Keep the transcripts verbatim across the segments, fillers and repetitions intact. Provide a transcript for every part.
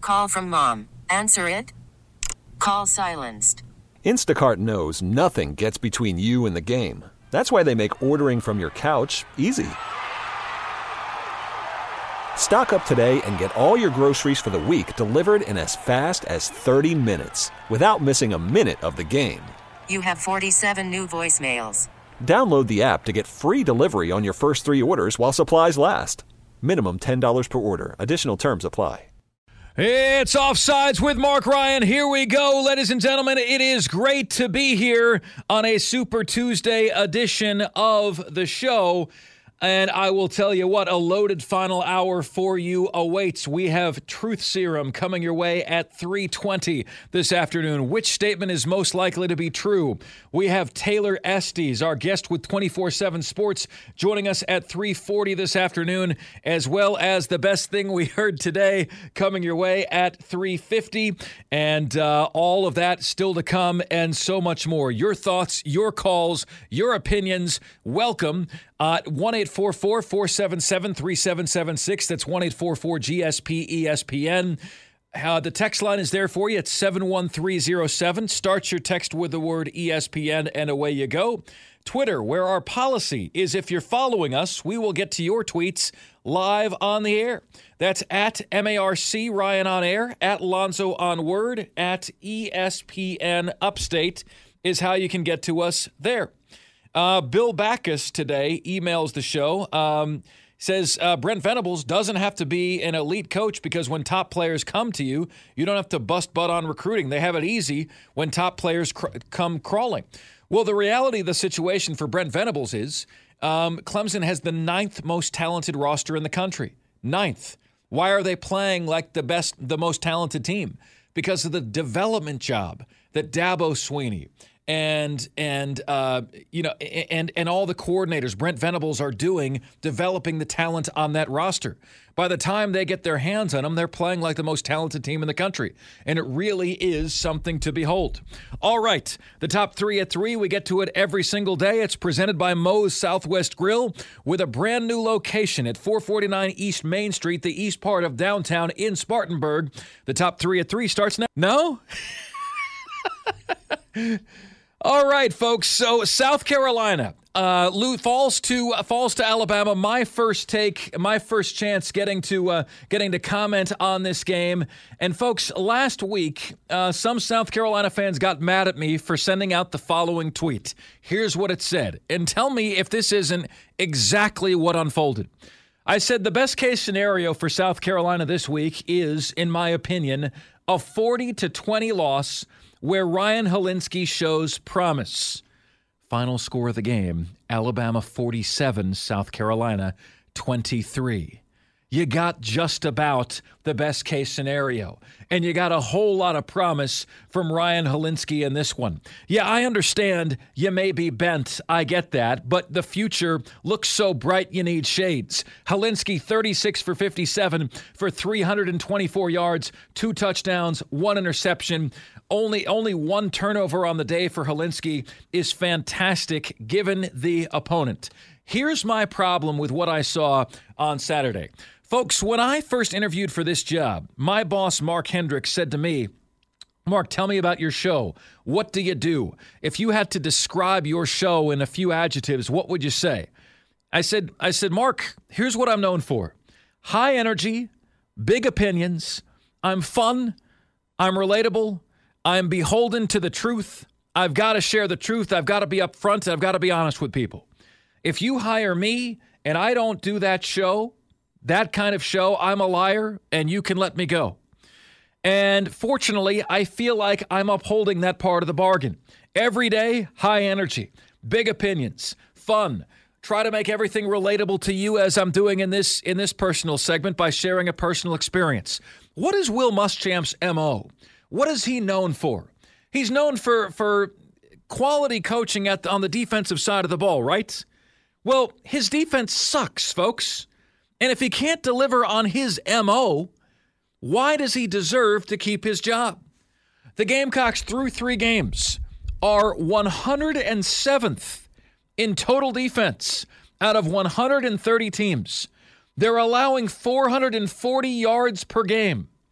Call from mom. Answer it. Call silenced. Instacart knows nothing gets between you and the game. That's why they make ordering from your couch easy. Stock up today and get all your groceries for the week delivered in as fast as thirty minutes without missing a minute of the game. You have forty-seven new voicemails. Download the app to get free delivery on your first three orders while supplies last. Minimum ten dollars per order. Additional terms apply. It's Offsides with Mark Ryan. Here we go, ladies and gentlemen. It is great to be here on a Super Tuesday edition of the show. And I will tell you what, a loaded final hour for you awaits. We have Truth Serum coming your way at three twenty this afternoon. Which statement is most likely to be true? We have Taylor Estes, our guest with twenty-four seven Sports, joining us at three forty this afternoon, as well as the best thing we heard today coming your way at three fifty. And uh, all of that still to come and so much more. Your thoughts, your calls, your opinions, welcome. Uh, one eight four four, four seven seven, three seven seven six. That's one eight four four G S P E S P N. Uh, the text line is there for you. It's seven one three zero seven. Start your text with the word E S P N and away you go. Twitter, where our policy is if you're following us, we will get to your tweets live on the air. That's at M A R C Ryan on air, at Lonzo on word, at E S P N Upstate is how you can get to us there. Uh, Bill Backus today emails the show, um, says uh, Brent Venables doesn't have to be an elite coach because when top players come to you, you don't have to bust butt on recruiting. They have it easy when top players cr- come crawling. Well, the reality of the situation for Brent Venables is um, Clemson has the ninth most talented roster in the country. Ninth. Why are they playing like the best, the most talented team? Because of the development job that Dabo Swinney and and uh, you know and and all the coordinators Brent Venables are doing, developing the talent on that roster. By the time they get their hands on them, they're playing like the most talented team in the country, and it really is something to behold. All right, the top three at three. We get to it every single day. It's presented by Moe's Southwest Grill with a brand new location at four forty-nine East Main Street, the east part of downtown in Spartanburg. The top three at three starts now. No. All right, folks. So South Carolina uh, falls to uh, falls to Alabama. My first take, my first chance getting to uh, getting to comment on this game. And folks, last week, uh, some South Carolina fans got mad at me for sending out the following tweet. Here's what it said, and tell me if this isn't exactly what unfolded. I said the best case scenario for South Carolina this week is, in my opinion, a forty to twenty loss where Ryan Hilinski shows promise. Final score of the game, Alabama forty-seven, South Carolina twenty-three. You got just about the best case scenario, and you got a whole lot of promise from Ryan Hilinski in this one. Yeah, I understand you may be bent. I get that, but the future looks so bright you need shades. Hilinski, thirty-six for fifty-seven for three hundred twenty-four yards, two touchdowns, one interception. Only only one turnover on the day for Hilinski is fantastic given the opponent. Here's my problem with what I saw on Saturday. Folks, when I first interviewed for this job, my boss, Mark Hendricks, said to me, Mark, tell me about your show. What do you do? If you had to describe your show in a few adjectives, what would you say? I said, I said, Mark, here's what I'm known for. High energy, big opinions. I'm fun. I'm relatable. I'm beholden to the truth. I've got to share the truth. I've got to be upfront. I've got to be honest with people. If you hire me and I don't do that show, that kind of show, I'm a liar and you can let me go. And fortunately, I feel like I'm upholding that part of the bargain. Every day, high energy, big opinions, fun. Try to make everything relatable to you as I'm doing in this in this personal segment by sharing a personal experience. What is Will Muschamp's M O? What is he known for? He's known for, for quality coaching at the, on the defensive side of the ball, right? Well, his defense sucks, folks. And if he can't deliver on his M O, why does he deserve to keep his job? The Gamecocks through three games are one hundred seventh in total defense out of one hundred thirty teams. They're allowing four hundred forty yards per game.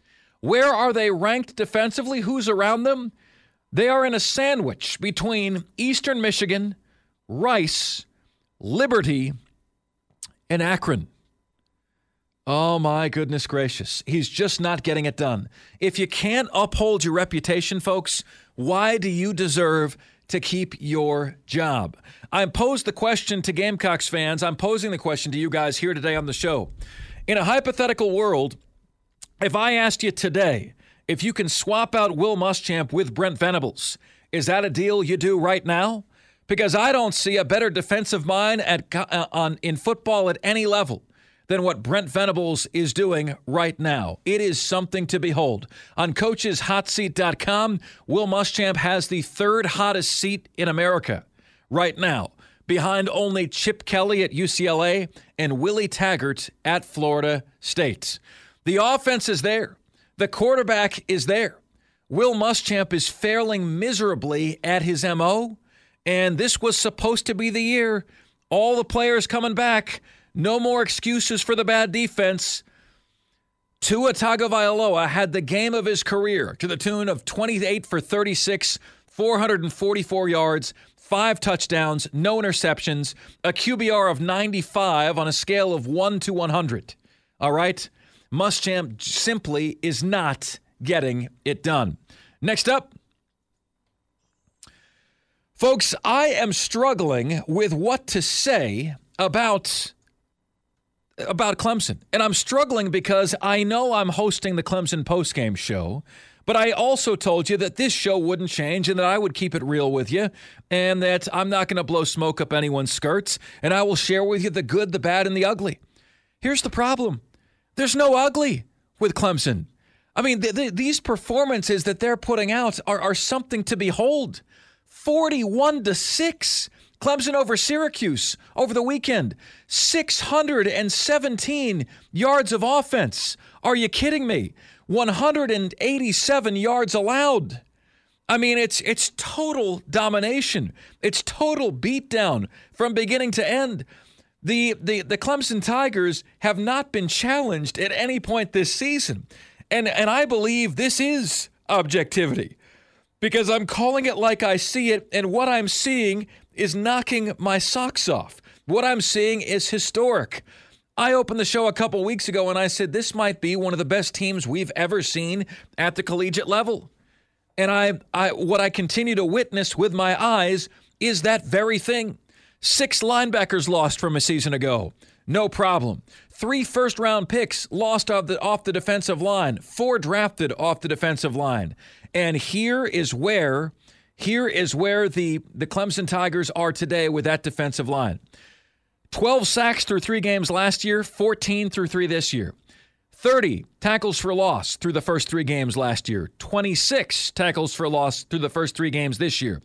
Where are they ranked defensively? Who's around them? They are in a sandwich between Eastern Michigan, Rice, Liberty, and Akron. Oh, my goodness gracious. He's just not getting it done. If you can't uphold your reputation, folks, why do you deserve to keep your job? I posed the question to Gamecocks fans. I'm posing the question to you guys here today on the show. In a hypothetical world, if I asked you today if you can swap out Will Muschamp with Brent Venables, is that a deal you do right now? Because I don't see a better defensive mind at uh, on in football at any level than what Brent Venables is doing right now. It is something to behold. On coaches hot seat dot com, Will Muschamp has the third hottest seat in America right now, behind only Chip Kelly at U C L A and Willie Taggart at Florida State. The offense is there. The quarterback is there. Will Muschamp is failing miserably at his M O, and this was supposed to be the year. All the players coming back. No more excuses for the bad defense. Tua Tagovailoa had the game of his career to the tune of twenty-eight for thirty-six, four hundred forty-four yards, five touchdowns, no interceptions, a Q B R of ninety-five on a scale of one to one hundred. All right? Muschamp simply is not getting it done. Next up, folks, I am struggling with what to say about about Clemson. And I'm struggling because I know I'm hosting the Clemson postgame show, but I also told you that this show wouldn't change and that I would keep it real with you and that I'm not going to blow smoke up anyone's skirts, and I will share with you the good, the bad, and the ugly. Here's the problem. There's no ugly with Clemson. I mean, th- th- these performances that they're putting out are, are something to behold. forty-one to six. Clemson over Syracuse over the weekend. six hundred seventeen yards of offense. Are you kidding me? one hundred eighty-seven yards allowed. I mean, it's it's total domination. It's total beatdown from beginning to end. The, the, the Clemson Tigers have not been challenged at any point this season. And, and I believe this is objectivity because I'm calling it like I see it, and what I'm seeing is knocking my socks off. What I'm seeing is historic. I opened the show a couple weeks ago and I said this might be one of the best teams we've ever seen at the collegiate level. And I, I what I continue to witness with my eyes is that very thing. Six linebackers lost from a season ago. No problem. Three first-round picks lost off the, off the defensive line. Four drafted off the defensive line. And here is where... Here is where the, the Clemson Tigers are today with that defensive line. twelve sacks through three games last year, fourteen through three this year. thirty tackles for loss through the first three games last year. twenty-six tackles for loss through the first three games this year.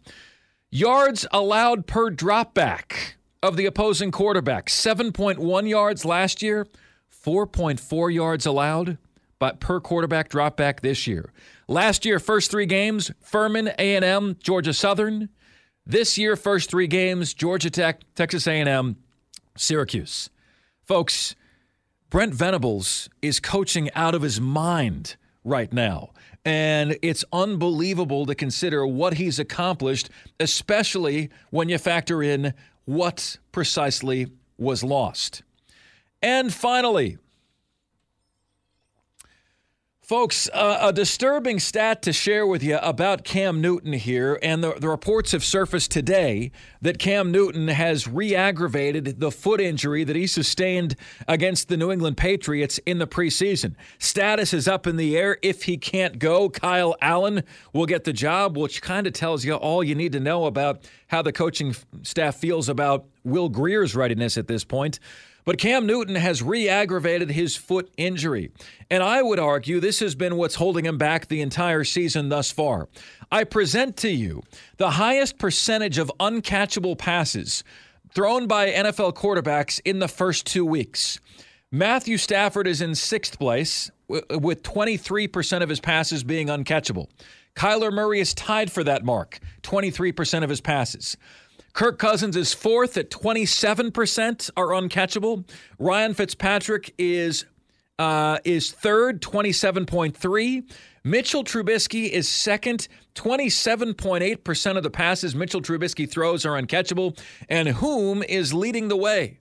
Yards allowed per dropback of the opposing quarterback. seven point one yards last year, four point four yards allowed but per quarterback dropback this year. Last year, first three games, Furman, A and M, Georgia Southern. This year, first three games, Georgia Tech, Texas A and M, Syracuse. Folks, Brent Venables is coaching out of his mind right now. And it's unbelievable to consider what he's accomplished, especially when you factor in what precisely was lost. And finally, folks, uh, a disturbing stat to share with you about Cam Newton here, and the, the reports have surfaced today that Cam Newton has re-aggravated the foot injury that he sustained against the New England Patriots in the preseason. Status is up in the air. If he can't go, Kyle Allen will get the job, which kind of tells you all you need to know about how the coaching staff feels about Will Greer's readiness at this point. But Cam Newton has re-aggravated his foot injury. And I would argue this has been what's holding him back the entire season thus far. I present to you the highest percentage of uncatchable passes thrown by N F L quarterbacks in the first two weeks. Matthew Stafford is in sixth place with twenty-three percent of his passes being uncatchable. Kyler Murray is tied for that mark, twenty-three percent of his passes. Kirk Cousins is fourth at twenty-seven percent are uncatchable. Ryan Fitzpatrick is uh, is third, twenty-seven point three. Mitchell Trubisky is second, twenty-seven point eight percent of the passes Mitchell Trubisky throws are uncatchable. And whom is leading the way?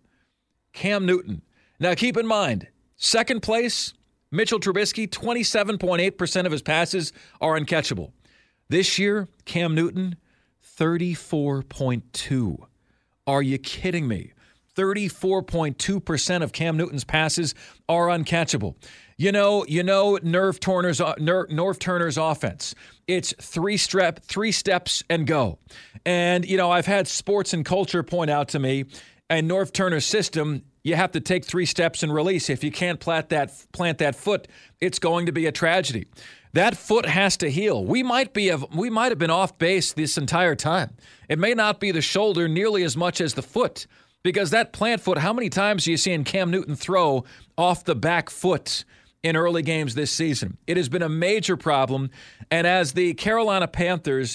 Cam Newton. Now keep in mind, second place, Mitchell Trubisky, twenty-seven point eight percent of his passes are uncatchable. This year, Cam Newton, thirty-four point two. Are you kidding me? thirty-four point two percent of Cam Newton's passes are uncatchable. You know, you know, Nerve Turner's Norv Turner's offense. It's three step, three steps and go. And you know, I've had sports and culture point out to me, and Norv Turner's system, you have to take three steps and release. If you can't plant that plant that foot, it's going to be a tragedy. That foot has to heal. We might be we might have been off base this entire time. It may not be the shoulder nearly as much as the foot, because that plant foot, how many times are you seeing Cam Newton throw off the back foot in early games this season? It has been a major problem, and as the Carolina Panthers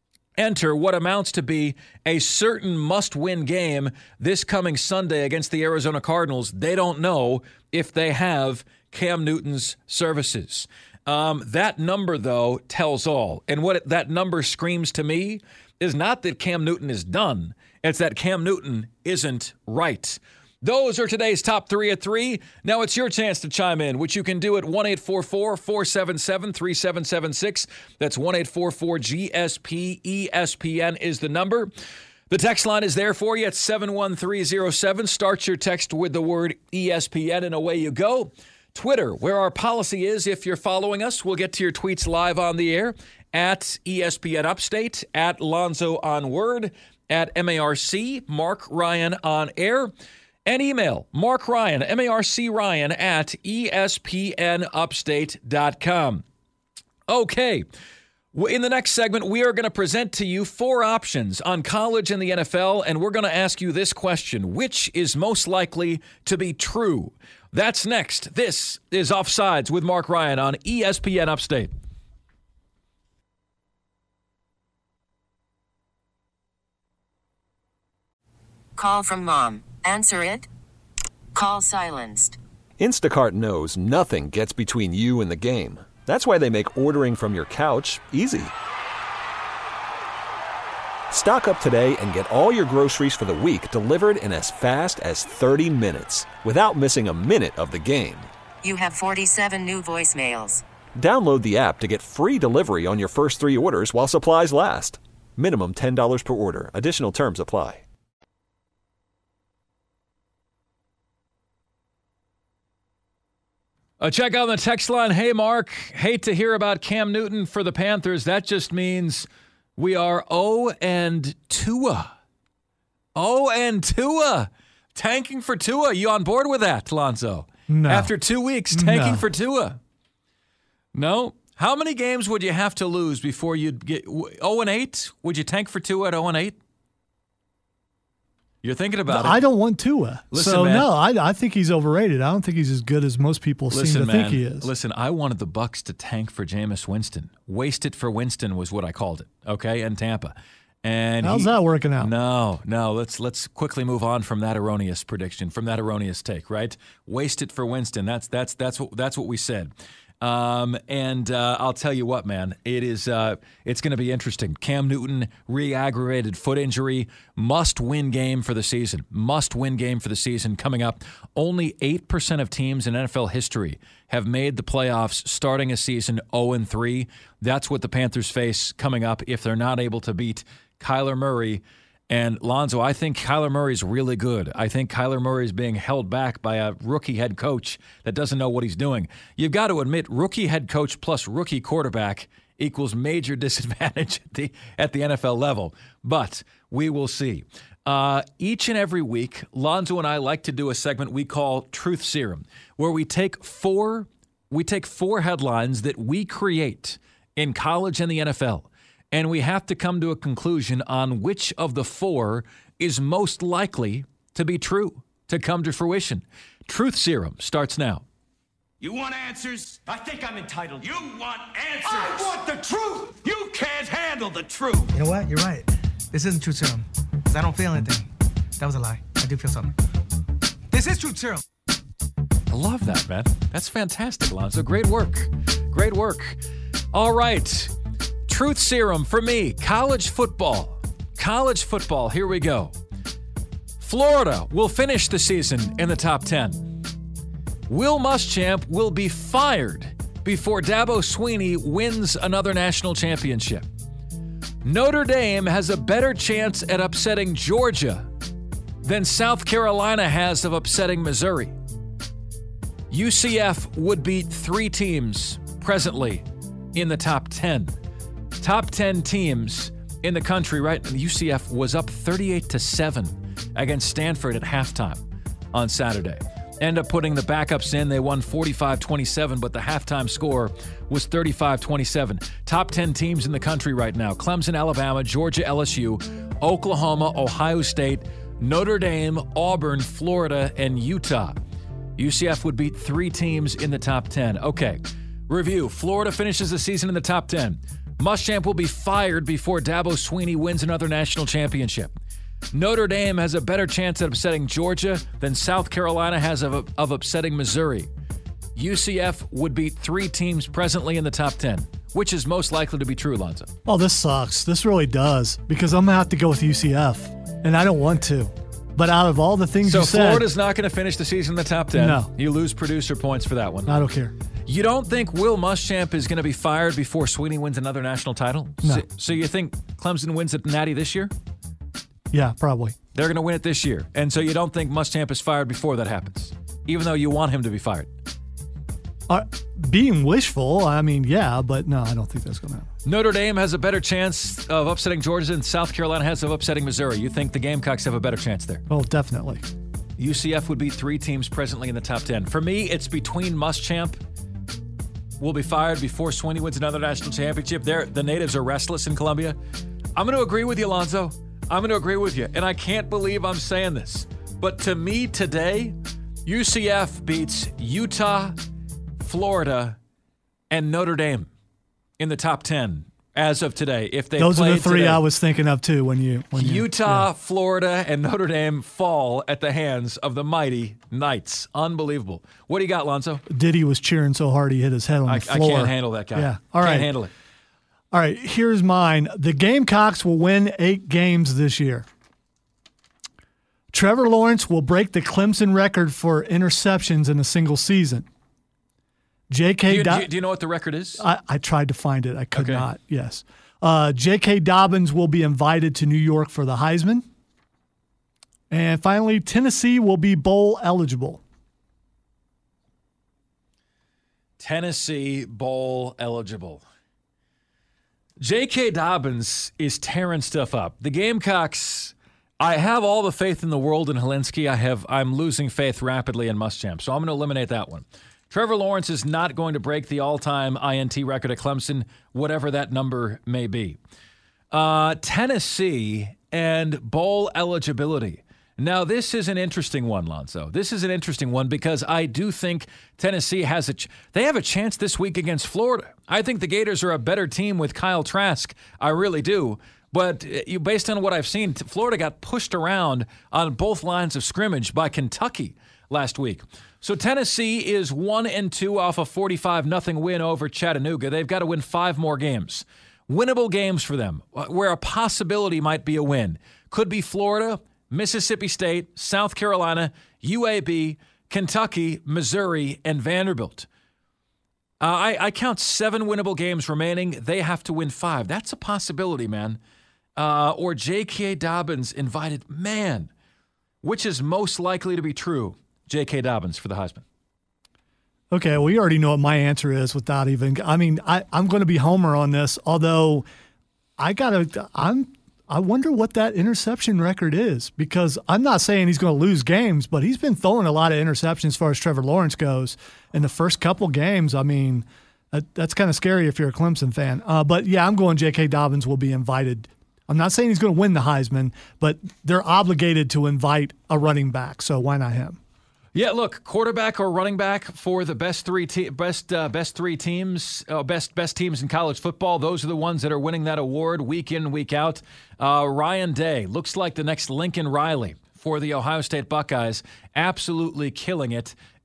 enter what amounts to be a certain must-win game this coming Sunday against the Arizona Cardinals, they don't know if they have Cam Newton's services. Um, that number, though, tells all. And what it, that number screams to me is not that Cam Newton is done. It's that Cam Newton isn't right. Those are today's top three at three. Now it's your chance to chime in, which you can do at one eight four four, four seven seven, three seven seven six. That's one eight four four G S P E S P N is the number. The text line is there for you at seven one three zero seven. Start your text with the word E S P N and away you go. Twitter, where our policy is, if you're following us, we'll get to your tweets live on the air at E S P N Upstate, at Lonzo on Word, at M A R C, Mark Ryan on air. And email Mark Ryan, M A R C Ryan, at E S P N upstate dot com. Okay, in the next segment, we are going to present to you four options on college and the N F L, and we're going to ask you this question: which is most likely to be true? That's next. This is Offsides with Mark Ryan on E S P N Upstate. Call from mom. Answer it. Call silenced. Instacart knows nothing gets between you and the game. That's why they make ordering from your couch easy. Stock up today and get all your groceries for the week delivered in as fast as thirty minutes without missing a minute of the game. You have forty-seven new voicemails. Download the app to get free delivery on your first three orders while supplies last. Minimum ten dollars per order. Additional terms apply. Uh, check out the text line. Hey, Mark, hate to hear about Cam Newton for the Panthers. That just means we are oh and Tua. oh and Tua. Tanking for Tua. You on board with that, Lonzo? No. After two weeks, tanking No. for Tua. No? How many games would you have to lose before you'd get oh and eight? Would you tank for Tua at oh and eight? You're thinking about I it. don't want Tua. Listen, so, man. no, I, I think he's overrated. I don't think he's as good as most people Listen, seem to man, think he is. Listen, I wanted the Bucs to tank for Jameis Winston. Waste it for Winston was what I called it, okay, in Tampa. And How's he- that working out? No, no, let's let's quickly move on from that erroneous prediction, from that erroneous take, right? Waste it for Winston. That's that's that's what that's what we said. Um, and uh, I'll tell you what, man, it is uh, it's going to be interesting. Cam Newton, re-aggravated foot injury, must-win game for the season. Must-win game for the season coming up. Only eight percent of teams in N F L history have made the playoffs starting a season oh and three. That's what the Panthers face coming up if they're not able to beat Kyler Murray. And Lonzo, I think Kyler Murray's really good. I think Kyler Murray's being held back by a rookie head coach that doesn't know what he's doing. You've got to admit, rookie head coach plus rookie quarterback equals major disadvantage at the, at the N F L level. But we will see. Uh, each and every week, Lonzo and I like to do a segment we call Truth Serum, where we take four we take four headlines that we create in college and the N F L. And we have to come to a conclusion on which of the four is most likely to be true, to come to fruition. Truth Serum starts now. You want answers? I think I'm entitled. You want answers? I want the truth! You can't handle the truth! You know what? You're right. This isn't Truth Serum. Because I don't feel anything. That was a lie. I do feel something. This is Truth Serum. I love that, man. That's fantastic, Alonzo. Great work. Great work. All right. Truth serum for me. College football. College football. Here we go. Florida will finish the season in the top ten. Will Muschamp will be fired before Dabo Swinney wins another national championship. Notre Dame has a better chance at upsetting Georgia than South Carolina has of upsetting Missouri. U C F would beat three teams presently in the top ten. Top ten teams in the country, right? U C F was up thirty-eight to seven against Stanford at halftime on Saturday. End up putting the backups in. They won forty-five twenty-seven, but the halftime score was thirty-five twenty-seven. Top ten teams in the country right now: Clemson, Alabama, Georgia, L S U, Oklahoma, Ohio State, Notre Dame, Auburn, Florida, and Utah. U C F would beat three teams in the top ten. Okay, review. Florida finishes the season in the top ten. Muschamp will be fired before Dabo Swinney wins another national championship. Notre Dame has a better chance at upsetting Georgia than South Carolina has of, of upsetting Missouri. U C F would beat three teams presently in the top ten. Which is most likely to be true, Lonzo? Oh, this sucks. This really does. Because I'm going to have to go with U C F. And I don't want to. But out of all the things so you said... So Florida's not going to finish the season in the top ten. No. You lose producer points for that one. I don't care. You don't think Will Muschamp is going to be fired before Swinney wins another national title? No. So, so you think Clemson wins at Natty this year? Yeah, probably. They're going to win it this year. And so you don't think Muschamp is fired before that happens, even though you want him to be fired? Uh, being wishful, I mean, yeah, but no, I don't think that's going to happen. Notre Dame has a better chance of upsetting Georgia than South Carolina has of upsetting Missouri. You think the Gamecocks have a better chance there? Oh, definitely. U C F would beat three teams presently in the top ten. For me, it's between Muschamp will be fired before Swinney wins another national championship. They're, the natives are restless in Columbia. I'm going to agree with you, Alonzo. I'm going to agree with you. And I can't believe I'm saying this. But to me today, U C F beats Utah, Florida, and Notre Dame in the top ten as of today. If they Those are the three today, I was thinking of too when you when you, Utah, yeah. Florida, and Notre Dame fall at the hands of the mighty Knights. Unbelievable. What do you got, Lonzo? Diddy was cheering so hard he hit his head on I, the floor. I can't handle that guy. Yeah. All can't right. handle it. All right, here's mine. The Gamecocks will win eight games this year. Trevor Lawrence will break the Clemson record for interceptions in a single season. J K. Do you, Do- do you, do you know what the record is? I, I tried to find it. I could Okay. not. Yes. Uh, J K. Dobbins will be invited to New York for the Heisman. And finally, Tennessee will be bowl eligible. Tennessee bowl eligible. J K. Dobbins is tearing stuff up. The Gamecocks, I have all the faith in the world in Helinski. I have, I'm losing faith rapidly in Muschamp, so I'm going to eliminate that one. Trevor Lawrence is not going to break the all-time I N T record at Clemson, whatever that number may be. Uh, Tennessee and bowl eligibility. Now, this is an interesting one, Lonzo. This is an interesting one because I do think Tennessee has a ch- they have a chance this week against Florida. I think the Gators are a better team with Kyle Trask. I really do. But you, based on what I've seen, Florida got pushed around on both lines of scrimmage by Kentucky last week. So Tennessee is one and two off a forty-five nothing win over Chattanooga. They've got to win five more games. Winnable games for them, where a possibility might be a win. Could be Florida, Mississippi State, South Carolina, U A B, Kentucky, Missouri, and Vanderbilt. Uh, I, I count seven winnable games remaining. They have to win five. That's a possibility, man. Uh, or J K. Dobbins invited. Man, which is most likely to be true? J K. Dobbins for the Heisman. Okay, well, you already know what my answer is without even – I mean, I, I'm going to be Homer on this, although I got to – I'm I wonder what that interception record is because I'm not saying he's going to lose games, but he's been throwing a lot of interceptions as far as Trevor Lawrence goes. In the first couple games, I mean, that, that's kind of scary if you're a Clemson fan. Uh, but, yeah, I'm going J K. Dobbins will be invited. I'm not saying he's going to win the Heisman, but they're obligated to invite a running back, so why not him? Yeah, look, quarterback or running back for the best three te- best uh, best three teams, uh, best best teams in college football. Those are the ones that are winning that award week in, week out. Uh, Ryan Day looks like the next Lincoln Riley for the Ohio State Buckeyes, absolutely killing it.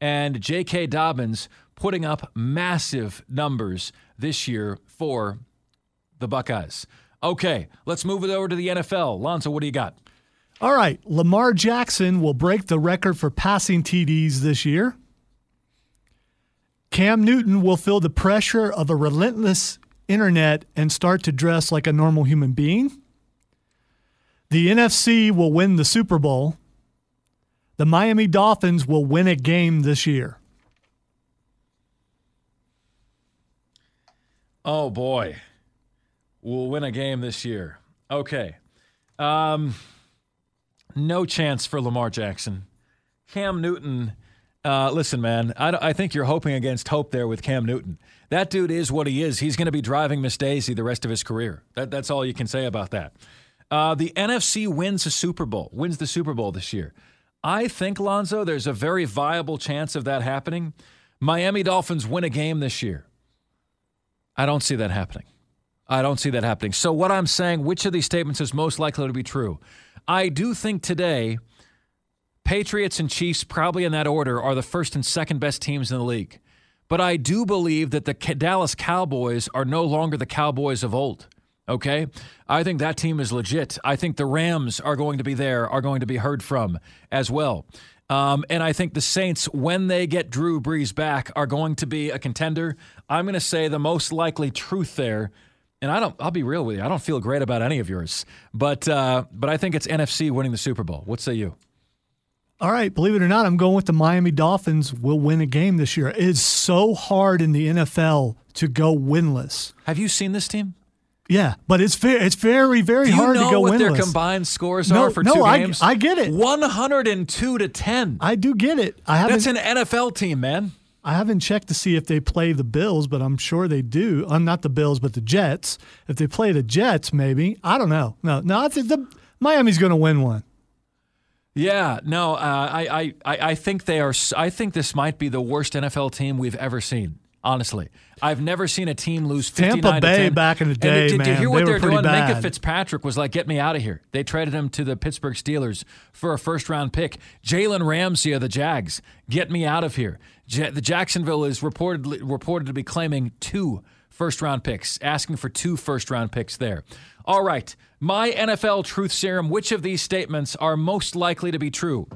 and J K. Dobbins putting up massive numbers this year for the Buckeyes. Okay, let's move it over to the N F L. Lonzo, what do you got? All right, Lamar Jackson will break the record for passing T Ds this year. Cam Newton will feel the pressure of a relentless internet and start to dress like a normal human being. The N F C will win the Super Bowl. The Miami Dolphins will win a game this year. Oh, boy. We'll win a game this year. Okay. Um, no chance for Lamar Jackson. Cam Newton, uh, listen, man, I, I think you're hoping against hope there with Cam Newton. That dude is what he is. He's going to be driving Miss Daisy the rest of his career. That, that's all you can say about that. Uh, the N F C wins a Super Bowl, wins the Super Bowl this year. I think, Lonzo, there's a very viable chance of that happening. Miami Dolphins win a game this year. I don't see that happening. I don't see that happening. So what I'm saying, which of these statements is most likely to be true? I do think today, Patriots and Chiefs, probably in that order, are the first and second best teams in the league. But I do believe that the Dallas Cowboys are no longer the Cowboys of old. Okay? I think that team is legit. I think the Rams are going to be there, are going to be heard from as well. Um, and I think the Saints, when they get Drew Brees back, are going to be a contender. I'm going to say the most likely truth there, and I don't, I'll be real with you, I don't feel great about any of yours, but uh, but I think it's N F C winning the Super Bowl. What say you? All right, believe it or not, I'm going with the Miami Dolphins will win a game this year. It is so hard in the N F L to go winless. Have you seen this team? Yeah, but it's very, it's very, very Do you hard know to go what winless. their combined scores no, are for no, two I, games? I get it. one hundred two to ten. I do get it. I haven't. That's an N F L team, man. I haven't checked to see if they play the Bills, but I'm sure they do. Uh, not the Bills, but the Jets. If they play the Jets, maybe. I don't know. No, no. I think the Miami's going to win one. Yeah, no. Uh, I, I, I think they are. I think this might be the worst N F L team we've ever seen. Honestly, I've never seen a team lose fifty-nine Tampa Bay to ten. back in the day, and did, man, did you hear what they they're were pretty doing? bad. Minka Fitzpatrick was like, "Get me out of here." They traded him to the Pittsburgh Steelers for a first-round pick. Jalen Ramsey of the Jags, get me out of here. J- the Jacksonville is reportedly reported to be claiming two first-round picks, asking for two first-round picks there. All right, my N F L truth serum. Which of these statements are most likely to be true?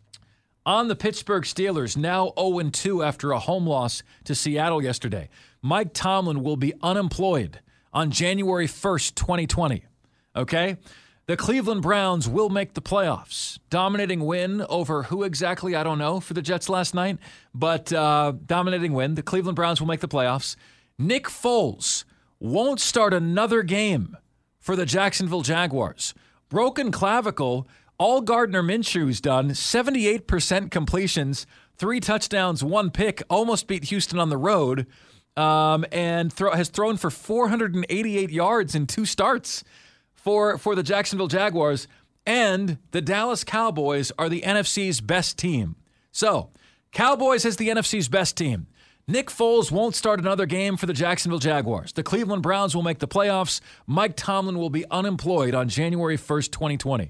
On the Pittsburgh Steelers, now oh and two after a home loss to Seattle yesterday, Mike Tomlin will be unemployed on January first, twenty twenty. Okay? The Cleveland Browns will make the playoffs. Dominating win over who exactly, I don't know, for the Jets last night, but uh, dominating win. The Cleveland Browns will make the playoffs. Nick Foles won't start another game for the Jacksonville Jaguars. Broken clavicle. All Gardner Minshew's done, seventy-eight percent completions, three touchdowns, one pick, almost beat Houston on the road, um, and throw, has thrown for four hundred eighty-eight yards in two starts for, for the Jacksonville Jaguars. And the Dallas Cowboys are the N F C's best team. So, Cowboys is the N F C's best team. Nick Foles won't start another game for the Jacksonville Jaguars. The Cleveland Browns will make the playoffs. Mike Tomlin will be unemployed on January first, twenty twenty.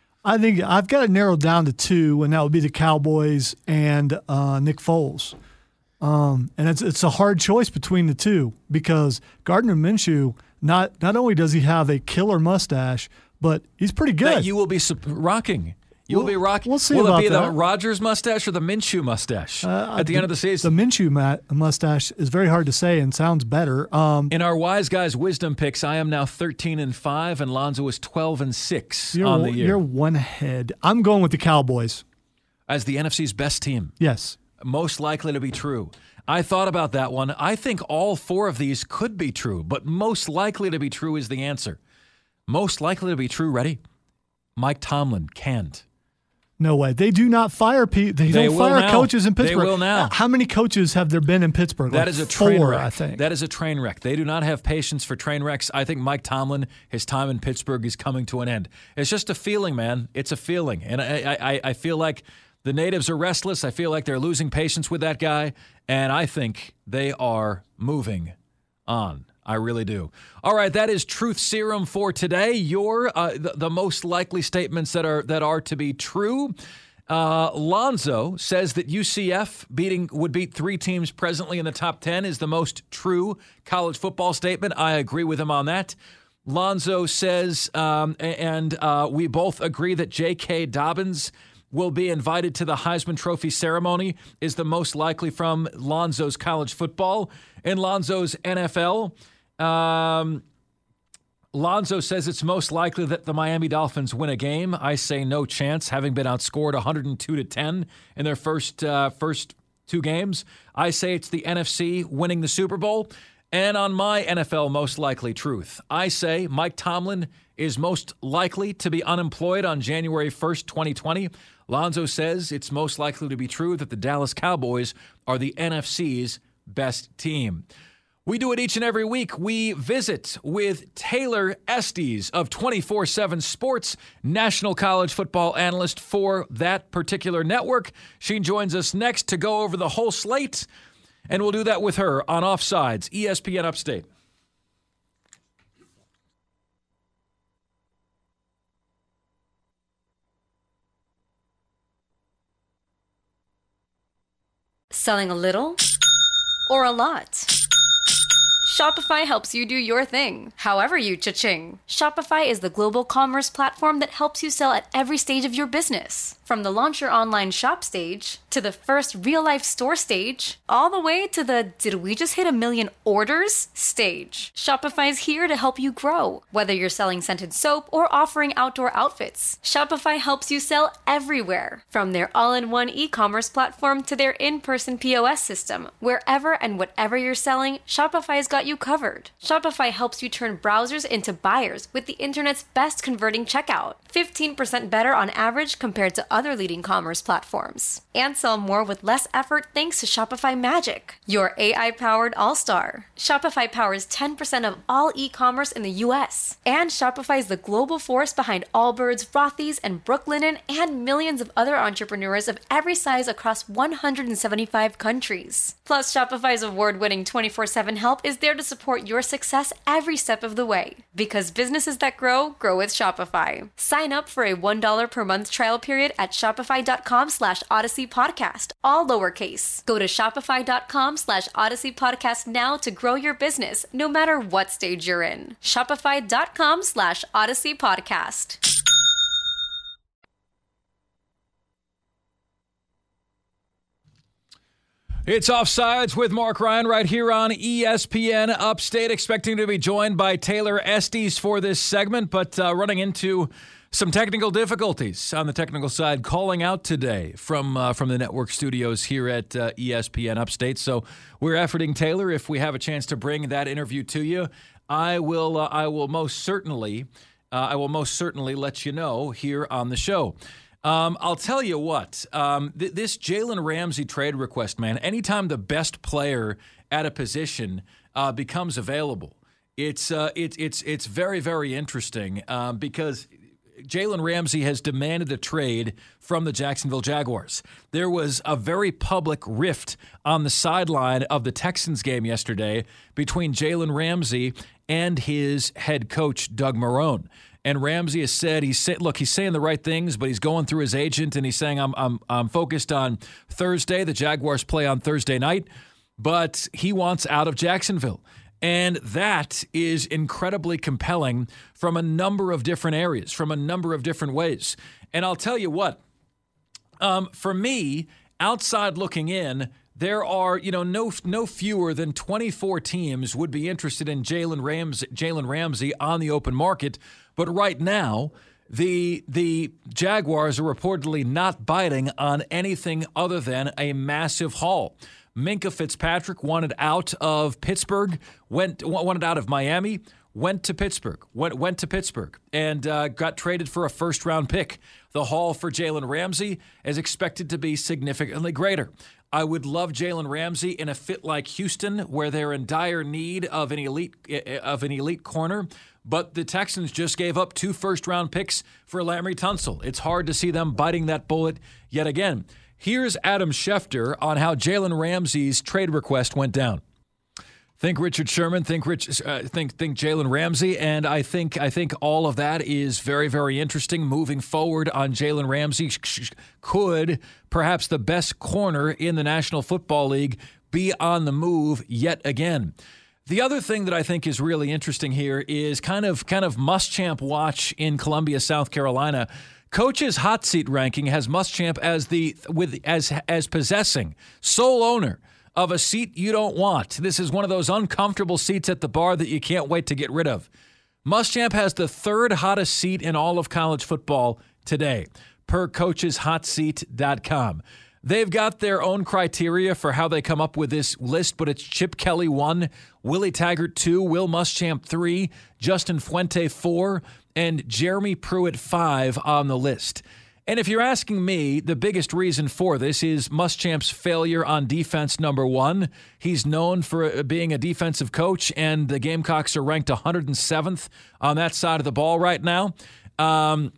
I think I've got it narrowed down to two, and that would be the Cowboys and uh, Nick Foles. Um, and it's it's a hard choice between the two because Gardner Minshew, not not only does he have a killer mustache, but he's pretty good. That you will be su- rocking. You will We'll- be rocking. we'll see Will about it be the that. Rodgers mustache or the Minshew mustache Uh, at the, end of the season? The Minshew ma- mustache is very hard to say and sounds better. Um, In our Wise Guys Wisdom picks, I am now thirteen and five, and Lonzo is twelve and six you're, on the year you're one head. I'm going with the Cowboys. as the N F C's best team. Yes. Most likely to be true. I thought about that one. I think all four of these could be true, but most likely to be true is the answer. Most likely to be true. Ready? Mike Tomlin can't. No way. They do not fire people. They, They don't will fire now. coaches in They Pittsburgh. will now. Uh, How many coaches have there been in Pittsburgh? That Like is a train four, wreck. I think. That is a train wreck. They do not have patience for train wrecks. I think Mike Tomlin, his time in Pittsburgh is coming to an end. It's just a feeling, man. It's a feeling. And I, I, I feel like the natives are restless. I feel like they're losing patience with that guy. And I think they are moving on. I really do. All right, that is Truth Serum for today. Your uh, the, the most likely statements that are that are to be true. Uh, Lonzo says that U C F beating would beat three teams presently in the top ten is the most true college football statement. I agree with him on that. Lonzo says, um, and uh, we both agree that J K. Dobbins will be invited to the Heisman Trophy ceremony, is the most likely from Lonzo's college football. In Lonzo's N F L, um, Lonzo says it's most likely that the Miami Dolphins win a game. I say no chance, having been outscored one hundred two to ten in their first uh, first two games. I say it's the N F C winning the Super Bowl. And on my N F L most likely truth, I say Mike Tomlin is most likely to be unemployed on January first, twenty twenty. Lonzo says it's most likely to be true that the Dallas Cowboys are the N F C's best team. We do it each and every week. We visit with Taylor Estes of twenty-four seven Sports, national college football analyst for that particular network. She joins us next to go over the whole slate, and we'll do that with her on Offsides, E S P N Upstate. Selling a little or a lot? Shopify helps you do your thing, however you cha-ching. Shopify is the global commerce platform that helps you sell at every stage of your business. From the launch your online shop stage, to the first real-life store stage, all the way to the did we just hit a million orders stage. Shopify's here to help you grow. Whether you're selling scented soap or offering outdoor outfits, Shopify helps you sell everywhere. From their all-in-one e-commerce platform to their in-person P O S system, wherever and whatever you're selling, Shopify's got you covered. Shopify helps you turn browsers into buyers with the internet's best converting checkout. fifteen percent better on average compared to other leading commerce platforms. And sell more with less effort thanks to Shopify Magic, your A I-powered all-star. Shopify powers ten percent of all e-commerce in the U S. And Shopify is the global force behind Allbirds, Rothy's, and Brooklinen, and millions of other entrepreneurs of every size across one hundred seventy-five countries. Plus, Shopify's award-winning twenty-four seven help is there to support your success every step of the way. Because businesses that grow, grow with Shopify. Sign up for a one dollar per month trial period at shopify.com slash Odyssey Podcast, all lowercase. Go to shopify.com slash Odyssey Podcast now to grow your business, no matter what stage you're in. Shopify.com slash Odyssey Podcast. It's Offsides with Mark Ryan right here on E S P N Upstate. Expecting to be joined by Taylor Estes for this segment, but uh, running into some technical difficulties on the technical side, calling out today from uh, from the network studios here at uh, E S P N Upstate. So we're efforting Taylor. If we have a chance to bring that interview to you, I will. Uh, I will most certainly. Uh, I will most certainly let you know here on the show. Um, I'll tell you what, um, th- this Jalen Ramsey trade request, man, anytime the best player at a position uh, becomes available, it's uh, it's it's it's very, very interesting um, because Jalen Ramsey has demanded a trade from the Jacksonville Jaguars. There was a very public rift on the sideline of the Texans game yesterday between Jalen Ramsey and his head coach, Doug Marrone. And Ramsey has said, he's say, look, he's saying the right things, but he's going through his agent and he's saying, I'm, I'm, I'm focused on Thursday. The Jaguars play on Thursday night, but he wants out of Jacksonville. And that is incredibly compelling from a number of different areas, from a number of different ways. And I'll tell you what, um, for me, outside looking in, there are, you know, no no fewer than twenty-four teams would be interested in Jalen Ramsey, Jalen Ramsey on the open market. But right now, the the Jaguars are reportedly not biting on anything other than a massive haul. Minkah Fitzpatrick wanted out of Pittsburgh, went wanted out of Miami, went to Pittsburgh, went went to Pittsburgh, and uh, got traded for a first round pick. The haul for Jalen Ramsey is expected to be significantly greater. I would love Jalen Ramsey in a fit like Houston, where they're in dire need of an elite of an elite corner. But the Texans just gave up two first-round picks for Laramie Tunsil. It's hard to see them biting that bullet yet again. Here's Adam Schefter on how Jalen Ramsey's trade request went down. Think Richard Sherman, think Rich, uh, think think Jalen Ramsey, and I think I think all of that is very, very interesting. Moving forward on Jalen Ramsey, could perhaps the best corner in the National Football League be on the move yet again? The other thing that I think is really interesting here is kind of kind of Muschamp watch in Columbia, South Carolina. Coach's hot seat ranking has Muschamp as the with as as possessing sole owner of a seat you don't want. This is one of those uncomfortable seats at the bar that you can't wait to get rid of. Muschamp has the third hottest seat in all of college football today, per coaches hot seat dot com. They've got their own criteria for how they come up with this list, but it's Chip Kelly one, Willie Taggart two, Will Muschamp three, Justin Fuente four, and Jeremy Pruitt five on the list. And if you're asking me, the biggest reason for this is Muschamp's failure on defense, number one. He's known for being a defensive coach, and the Gamecocks are ranked one hundred seventh on that side of the ball right now. Um,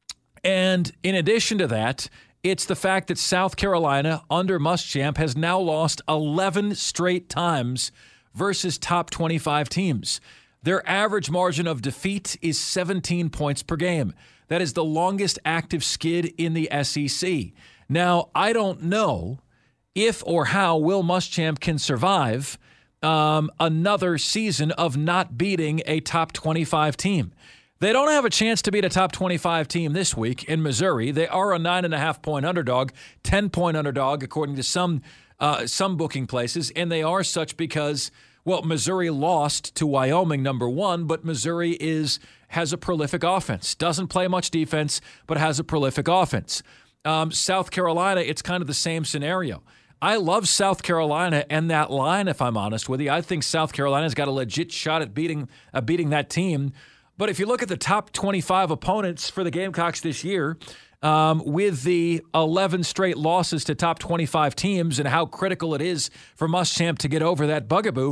and in addition to that, it's the fact that South Carolina, under Muschamp, has now lost eleven straight times versus top twenty-five teams. Their average margin of defeat is seventeen points per game. That is the longest active skid in the S E C. Now, I don't know if or how Will Muschamp can survive um, another season of not beating a top twenty-five team. They don't have a chance to beat a top twenty-five team this week in Missouri. They are a nine and a half point underdog, ten point underdog, according to some uh, some booking places, and they are such because, well, Missouri lost to Wyoming, number one, but Missouri is has a prolific offense. Doesn't play much defense, but has a prolific offense. Um, South Carolina, it's kind of the same scenario. I love South Carolina and that line, if I'm honest with you. I think South Carolina's got a legit shot at beating uh, beating that team. But if you look at the top twenty-five opponents for the Gamecocks this year, um, with the eleven straight losses to top twenty-five teams and how critical it is for Muschamp to get over that bugaboo,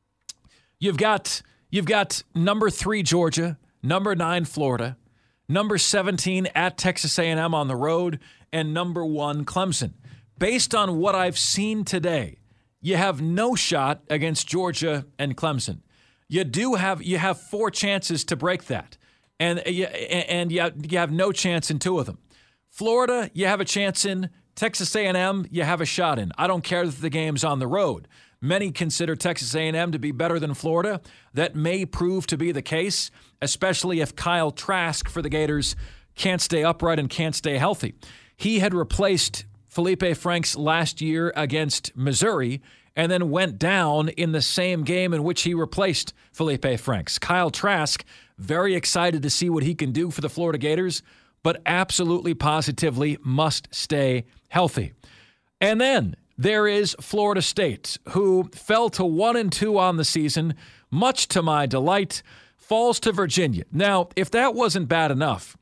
You've got you've got number three Georgia, number nine Florida, number seventeen at Texas A and M on the road, and number one Clemson. Based on what I've seen today, you have no shot against Georgia and Clemson. You do have you have four chances to break that, and you, and you have, you have no chance in two of them. Florida, you have a chance in. Texas A and M, you have a shot in. I don't care that the game's on the road. Many consider Texas A and M to be better than Florida. That may prove to be the case, especially if Kyle Trask for the Gators can't stay upright and can't stay healthy. He had replaced Felipe Franks last year against Missouri and then went down in the same game in which he replaced Felipe Franks. Kyle Trask, very excited to see what he can do for the Florida Gators, but absolutely positively must stay healthy. And then there is Florida State, who fell to one and two on the season, much to my delight, falls to Virginia. Now, if that wasn't bad enough,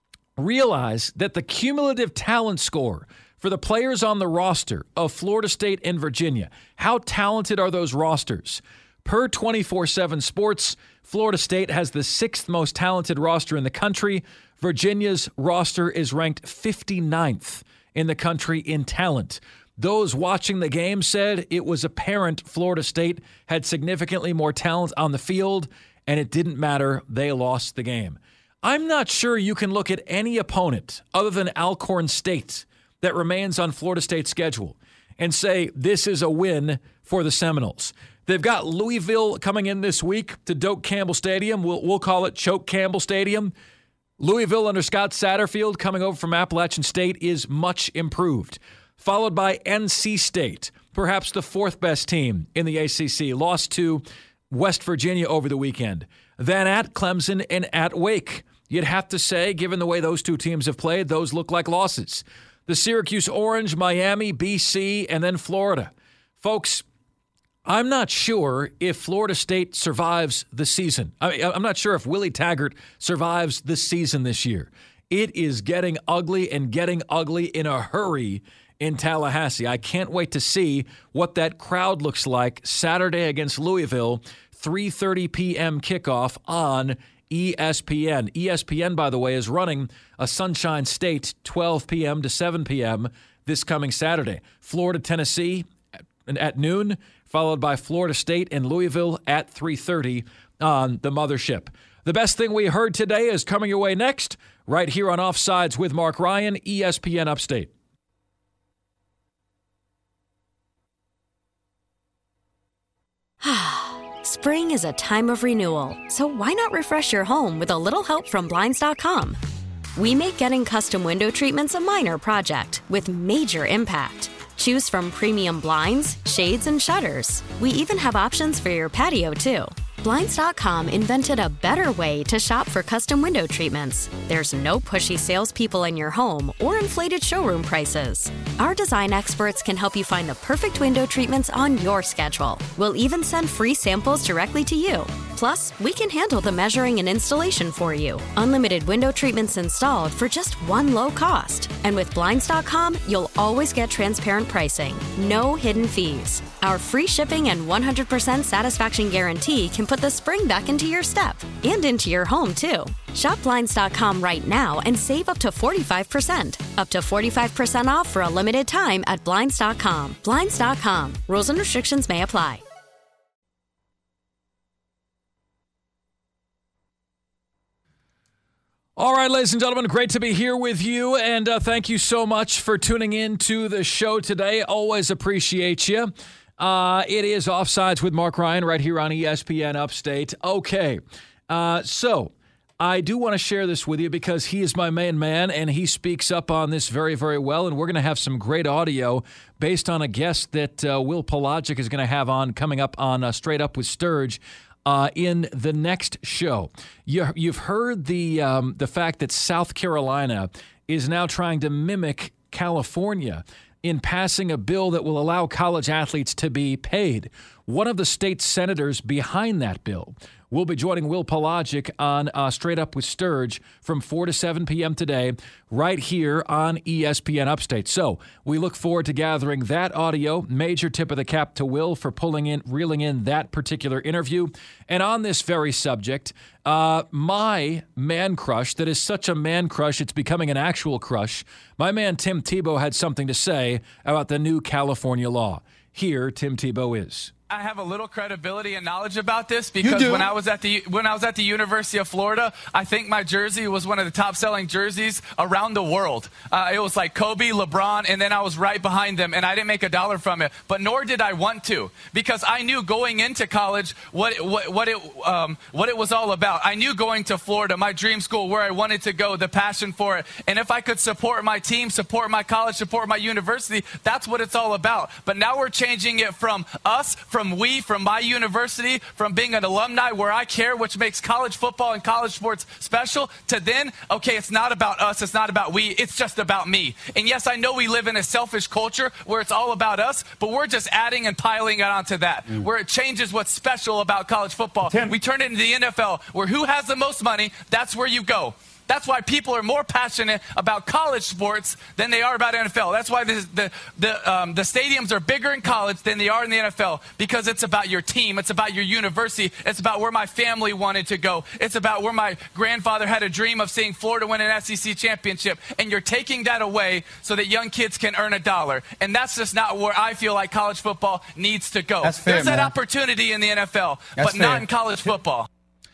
realize that the cumulative talent score for the players on the roster of Florida State and Virginia, how talented are those rosters? Per twenty-four seven Sports, Florida State has the sixth most talented roster in the country. Virginia's roster is ranked fifty-ninth in the country in talent. Those watching the game said it was apparent Florida State had significantly more talent on the field, and it didn't matter. They lost the game. I'm not sure you can look at any opponent other than Alcorn State that remains on Florida State's schedule and say this is a win for the Seminoles. They've got Louisville coming in this week to Doak Campbell Stadium. We'll, we'll call it Choke Campbell Stadium. Louisville under Scott Satterfield coming over from Appalachian State is much improved. Followed by N C State, perhaps the fourth best team in the A C C, lost to West Virginia over the weekend. Then at Clemson and at Wake. You'd have to say, given the way those two teams have played, those look like losses. The Syracuse Orange, Miami, B C, and then Florida. Folks, I'm not sure if Florida State survives the season. I mean, I'm not sure if Willie Taggart survives the season this year. It is getting ugly and getting ugly in a hurry in Tallahassee. I can't wait to see what that crowd looks like Saturday against Louisville, three thirty p.m. kickoff on E S P N. E S P N, by the way, is running a Sunshine State twelve p.m. to seven p.m. this coming Saturday. Florida, Tennessee at noon. followed by Florida State and Louisville at three thirty on the Mothership. The best thing we heard today is coming your way next, right here on Offsides with Mark Ryan, E S P N Upstate. Spring is a time of renewal, so why not refresh your home with a little help from Blinds dot com? We make getting custom window treatments a minor project with major impact. Choose from premium blinds, shades, and shutters. We even have options for your patio, too. Blinds dot com invented a better way to shop for custom window treatments. There's no pushy salespeople in your home or inflated showroom prices. Our design experts can help you find the perfect window treatments on your schedule. We'll even send free samples directly to you. Plus, we can handle the measuring and installation for you. Unlimited window treatments installed for just one low cost. And with Blinds dot com, you'll always get transparent pricing. No hidden fees. Our free shipping and one hundred percent satisfaction guarantee can put the spring back into your step and into your home, too. Shop Blinds dot com right now and save up to forty-five percent. Up to forty-five percent off for a limited time at Blinds dot com. Blinds dot com. Rules and restrictions may apply. All right, ladies and gentlemen, great to be here with you, and uh, thank you so much for tuning in to the show today. Always appreciate you. Uh, it is Offsides with Mark Ryan right here on E S P N Upstate. Okay, uh, so I do want to share this with you because he is my main man, and he speaks up on this very, very well, and we're going to have some great audio based on a guest that uh, Will Pelagic is going to have on coming up on uh, Straight Up with Sturge. Uh, in the next show. You, you've heard the um, the fact that South Carolina is now trying to mimic California in passing a bill that will allow college athletes to be paid. One of the state senators behind that bill will be joining Will Pelagic on uh, Straight Up with Sturge from four to seven p.m. today, right here on E S P N Upstate. So we look forward to gathering that audio. Major tip of the cap to Will for pulling in, reeling in that particular interview. And on this very subject, uh, my man crush, that is such a man crush, it's becoming an actual crush. My man Tim Tebow had something to say about the new California law. Here, Tim Tebow is. I have a little credibility and knowledge about this because when I was at the when I was at the University of Florida, I think my jersey was one of the top-selling jerseys around the world. Uh, it was like Kobe, LeBron, and then I was right behind them, and I didn't make a dollar from it. But nor did I want to, because I knew going into college what what what it um, what it was all about. I knew going to Florida, my dream school, where I wanted to go, the passion for it, and if I could support my team, support my college, support my university, that's what it's all about. But now we're changing it from us, from we, from my university, from being an alumni where I care, which makes college football and college sports special, to then, okay, it's not about us, it's not about we, it's just about me. And yes, I know we live in a selfish culture where it's all about us, but we're just adding and piling it onto that, mm. where it changes what's special about college football. Tim. We turn it into the N F L, where who has the most money, that's where you go. That's why people are more passionate about college sports than they are about N F L. That's why the the the, um, the stadiums are bigger in college than they are in the N F L, because it's about your team. It's about your university. It's about where my family wanted to go. It's about where my grandfather had a dream of seeing Florida win an S E C championship. And you're taking that away so that young kids can earn a dollar. And that's just not where I feel like college football needs to go. That's fair, There's that man. opportunity in the N F L, That's but not fair. in college football.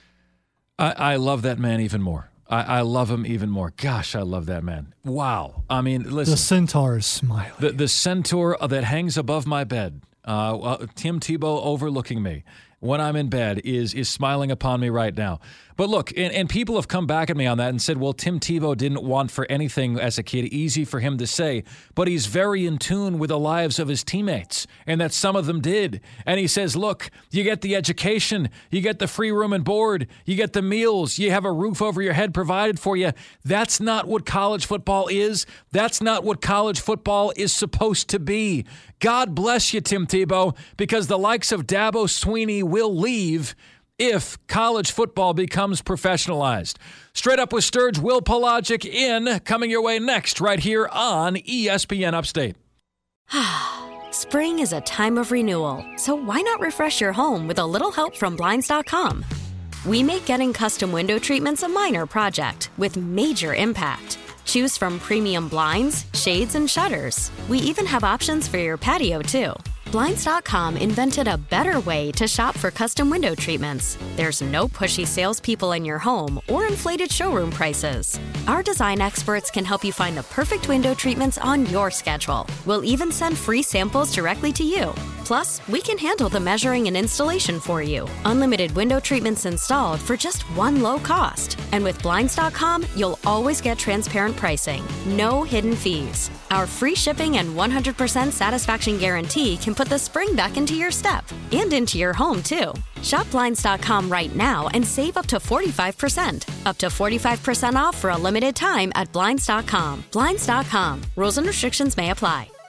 I, I love that man even more. I, I love him even more. Gosh, I love that man. Wow. I mean, listen. The centaur is smiling. The, the centaur that hangs above my bed, uh, uh, Tim Tebow overlooking me when I'm in bed, is is smiling upon me right now. But look, and, and people have come back at me on that and said, well, Tim Tebow didn't want for anything as a kid. Easy for him to say, but he's very in tune with the lives of his teammates, and that some of them did. And he says, look, you get the education, you get the free room and board, you get the meals, you have a roof over your head provided for you. That's not what college football is. That's not what college football is supposed to be. God bless you, Tim Tebow, because the likes of Dabo Swinney will leave if college football becomes professionalized. Straight Up with Sturge, Will Pelagic in, coming your way next right here on E S P N Upstate. Spring is a time of renewal, so why not refresh your home with a little help from Blinds dot com? We make getting custom window treatments a minor project with major impact. Choose from premium blinds, shades, and shutters. We even have options for your patio, too. Blinds dot com invented a better way to shop for custom window treatments. There's no pushy salespeople in your home or inflated showroom prices. Our design experts can help you find the perfect window treatments on your schedule. We'll even send free samples directly to you. Plus, we can handle the measuring and installation for you. Unlimited window treatments installed for just one low cost. And with Blinds dot com, you'll always get transparent pricing. No hidden fees. Our free shipping and one hundred percent satisfaction guarantee can put the spring back into your step and into your home, too. Shop Blinds dot com right now and save up to forty-five percent. Up to forty-five percent off for a limited time at Blinds dot com. Blinds dot com. Rules and restrictions may apply.